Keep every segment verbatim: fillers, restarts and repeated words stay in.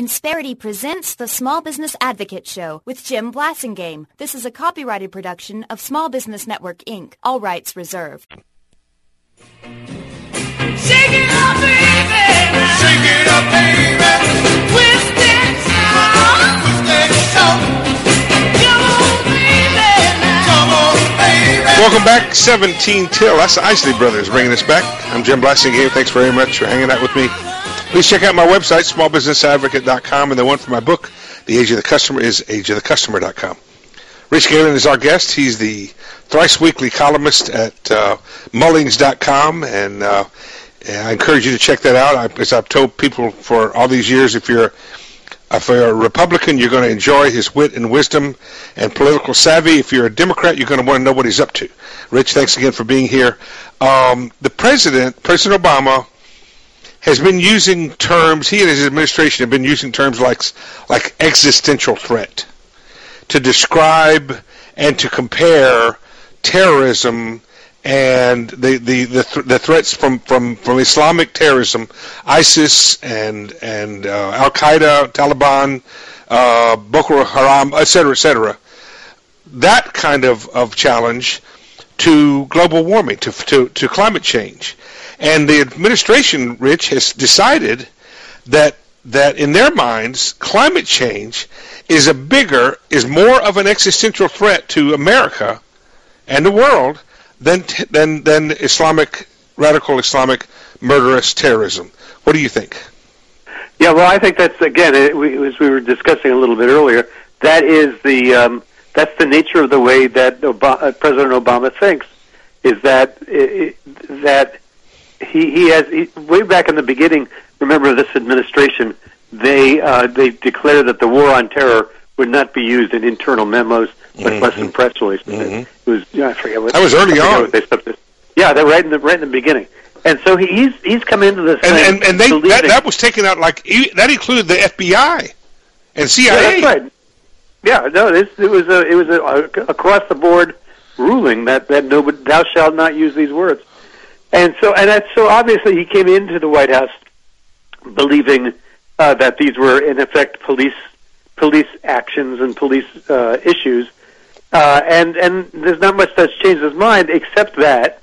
Insperity presents the Small Business Advocate Show with Jim Blasingame. This is a copyrighted production of Small Business Network, Incorporated. All rights reserved. Shake it up, baby. Shake it up, baby. Twist it, shout. Twist it, shout. Come on, baby. Come on, baby. Welcome back, seventeen till. That's the Isley Brothers bringing us back. I'm Jim Blasingame. Thanks very much for hanging out with me. Please check out my website, small business advocate dot com, and the one for my book, The Age of the Customer, is age of the customer dot com. Rich Galen is our guest. He's the thrice-weekly columnist at uh, mullings dot com, and uh, I encourage you to check that out. I, as I've told people for all these years, if you're, if you're a Republican, you're going to enjoy his wit and wisdom and political savvy. If you're a Democrat, you're going to want to know what he's up to. Rich, thanks again for being here. Um, the president, President Obama, has been using terms, he and his administration have been using terms like like existential threat to describe and to compare terrorism and the the the, th- the threats from, from, from Islamic terrorism, ISIS and and uh, Al Qaeda, Taliban, uh, Boko Haram, et cetera, et cetera. That kind of, of challenge to global warming, to to, to climate change. And the administration, Rich, has decided that that in their minds, climate change is a bigger, is more of an existential threat to America and the world than than than Islamic, radical Islamic murderous terrorism. What do you think? Yeah, well, I think that's, again, it, we, as we were discussing a little bit earlier, that is the um, that's the nature of the way that Obama, President Obama thinks. Is that it, that He, he has he, way back in the beginning. Remember, this administration, they uh, they declared that the war on terror would not be used in internal memos, but mm-hmm. less in press releases. Mm-hmm. It was yeah, I forget what that was early on. What they this. Yeah, that right in the right in the beginning. And so he, he's he's come into this and thing and, and they that, that was taken out like that included the F B I and C I A. Yeah, that's right. Yeah, no, this it was a it was a, a across the board ruling that that nobody thou shalt not use these words. And so, and that's so obviously he came into the White House believing uh, that these were in effect police police actions and police uh, issues, uh, and and there's not much that's changed his mind except that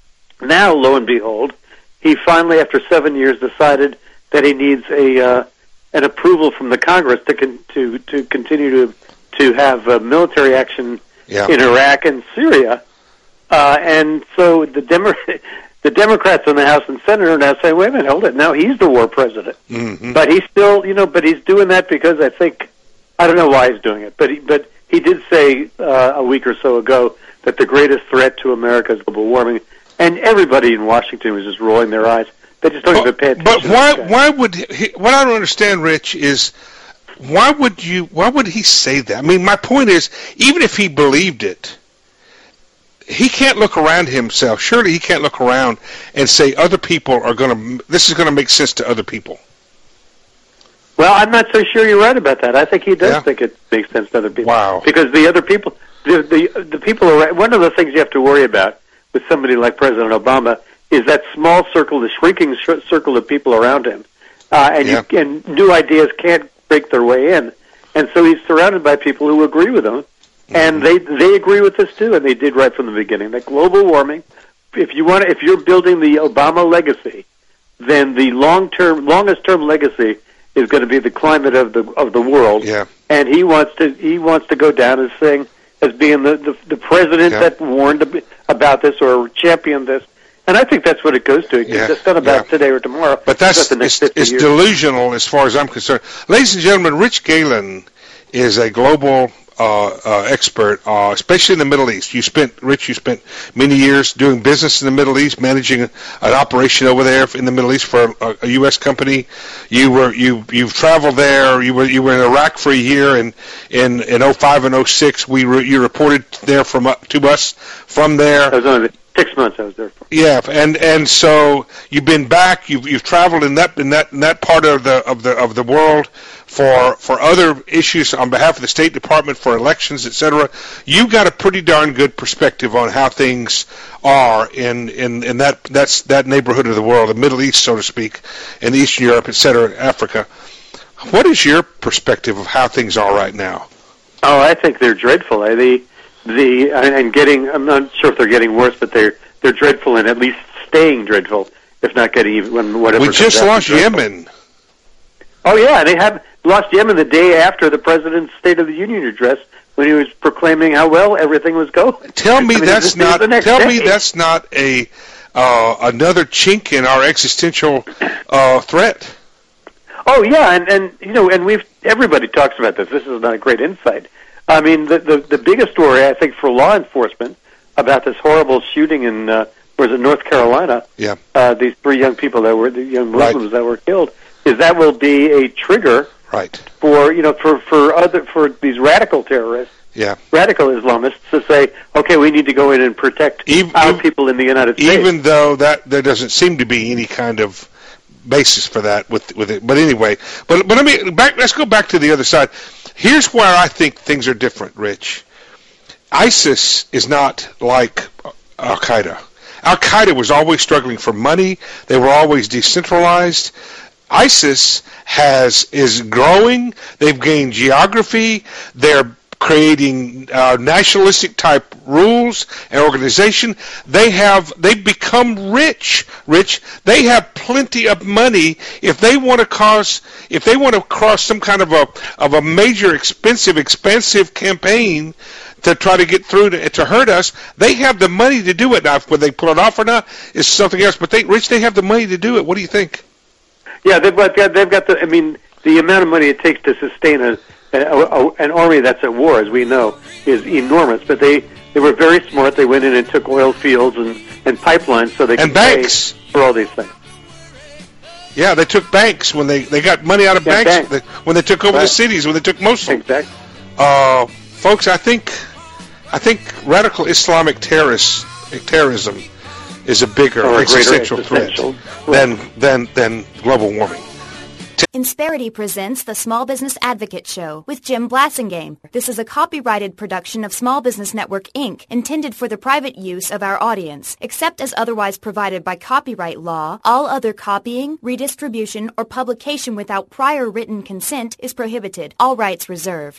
now, lo and behold, he finally, after seven years, decided that he needs a uh, an approval from the Congress to con- to to continue to to have uh, military action yeah. in Iraq and Syria, uh, and so the Demo- The Democrats in the House and Senate are now saying, wait a minute, hold it. Now he's the war president. Mm-hmm. But he's still, you know, but he's doing that because I think, I don't know why he's doing it, but he, but he did say uh, a week or so ago that the greatest threat to America is global warming, and everybody in Washington was just rolling their eyes. They just don't but, even pay attention. But why, why would, he, what I don't understand, Rich, is why would you, why would he say that? I mean, my point is, even if he believed it, he can't look around himself. Surely he can't look around and say other people are going to, this is going to make sense to other people. Well, I'm not so sure you're right about that. I think he does yeah. think it makes sense to other people. Wow. Because the other people, the, the, the people around, one of the things you have to worry about with somebody like President Obama is that small circle, the shrinking sh- circle of people around him. Uh, and, yeah. you, and new ideas can't break their way in. And so he's surrounded by people who agree with him. And they they agree with this too, and they did right from the beginning. That global warming, if you want, if you're building the Obama legacy, then the long term, longest term legacy is going to be the climate of the of the world. Yeah. And he wants to he wants to go down as saying as being the the, the president yeah. that warned about this or championed this. And I think that's what it goes to. Yeah. It's not about yeah. today or tomorrow. But that's the next it's, it's years. delusional as far as I'm concerned. Ladies and gentlemen, Rich Galen is a global Uh, uh, expert, uh, especially in the Middle East. You spent, Rich, you spent many years doing business in the Middle East, managing a, an operation over there in the Middle East for a, a U S company. You were you you've traveled there. You were you were in Iraq for a year, and in in oh five and oh six, we re, you reported there from uh, to us from there. I was only six months. I was there for. Yeah, and and so you've been back. You've you've traveled in that in that in that part of the of the of the world for for other issues on behalf of the State Department, for elections, et cetera. You've got a pretty darn good perspective on how things are in in in that that's that neighborhood of the world, the Middle East, so to speak, in Eastern Europe, et cetera, Africa. What is your perspective of how things are right now? Oh, I think they're dreadful. I, the the and getting. I'm not sure if they're getting worse, but they're they're dreadful and at least staying dreadful, if not getting even whatever. We just lost Yemen. Oh yeah, they have lost Yemen the day after the president's State of the Union address, when he was proclaiming how well everything was going. Tell me I mean, that's it was, not. it was Tell day. me that's not a uh, another chink in our existential uh, threat. Oh yeah, and and you know, and we've everybody talks about this. This is not a great insight. I mean, the the, the biggest story I think for law enforcement about this horrible shooting in uh, was it North Carolina? Yeah, uh, these three young people that were the young Muslims right. that were killed. Is that will be a trigger right for you know for for other for these radical terrorists. Yeah, radical Islamists to say, okay, we need to go in and protect even, our even, people in the United States. Even though that there doesn't seem to be any kind of basis for that with with it. But anyway, but but let me back. Let's go back to the other side. Here's where I think things are different, Rich. ISIS is not like Al Qaeda. Al Qaeda was always struggling for money. They were always decentralized. ISIS has is growing. They've gained geography. They're creating uh, nationalistic type rules and organization. They have they've become rich. Rich. They have plenty of money. If they want to cause, if they want to cross some kind of a of a major, expensive, expensive campaign to try to get through to, to hurt us, they have the money to do it. Now, whether they pull it off or not is something else. But they, Rich, they have the money to do it. What do you think? Yeah, they've got they've got the. I mean, the amount of money it takes to sustain a, a, a an army that's at war, as we know, is enormous. But they, they were very smart. They went in and took oil fields and, and pipelines so they could and banks pay for all these things. Yeah, they took banks when they, they got money out of yeah, banks, banks. They, when they took over right. the cities, when they took Mosul. Exactly. Uh, folks, I think I think radical Islamic terrorist, terrorism is a bigger or a existential, existential threat than, than than global warming. Insperity presents the Small Business Advocate Show with Jim Blasingame. This is a copyrighted production of Small Business Network, Incorporated, intended for the private use of our audience. Except as otherwise provided by copyright law, all other copying, redistribution, or publication without prior written consent is prohibited. All rights reserved.